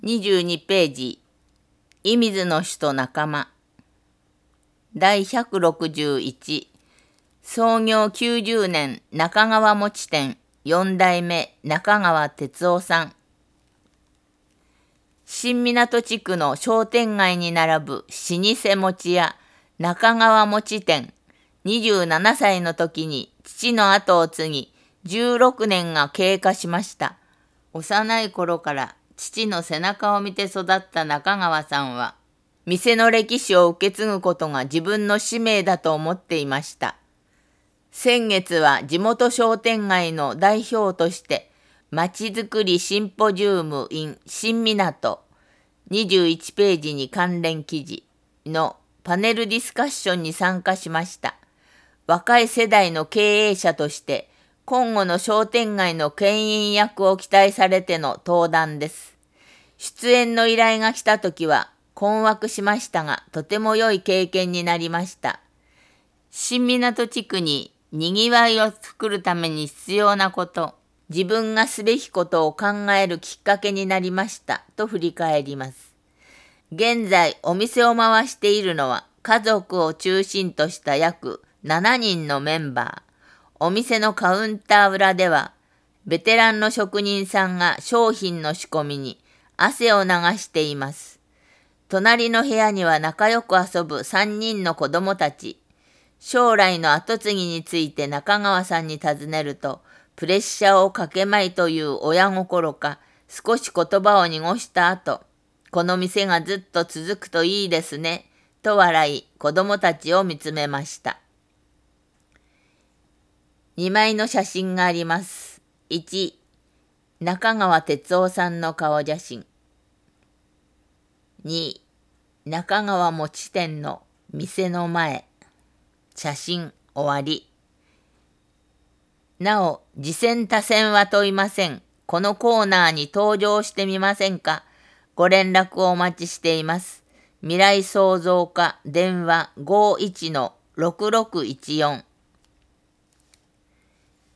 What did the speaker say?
22ページ、射水の人と仲間。第161、創業90年中川餅店4代目中川哲夫さん。新港地区の商店街に並ぶ老舗餅屋中川餅店。27歳の時に父の後を継ぎ、16年が経過しました。幼い頃から父の背中を見て育った中川さんは、店の歴史を受け継ぐことが自分の使命だと思っていました。先月は地元商店街の代表として、まちづくりシンポジウム in 新港21ページに関連記事のパネルディスカッションに参加しました。若い世代の経営者として、今後の商店街の牽引役を期待されての登壇です。出演の依頼が来たときは困惑しましたが、とても良い経験になりました。新港地区ににぎわいを作るために必要なこと、自分がすべきことを考えるきっかけになりましたと振り返ります。現在お店を回しているのは家族を中心とした約7人のメンバー。お店のカウンター裏では、ベテランの職人さんが商品の仕込みに汗を流しています。隣の部屋には仲良く遊ぶ3人の子供たち。将来の後継ぎについて中川さんに尋ねると、プレッシャーをかけまいという親心か、少し言葉を濁した後、この店がずっと続くといいですね、と笑い、子供たちを見つめました。2枚の写真があります。1、中川哲夫さんの顔写真。2、中川餅店の店の前。写真終わり。なお、次戦他戦は問いません。このコーナーに登場してみませんか。ご連絡をお待ちしています。未来創造課電話51-6614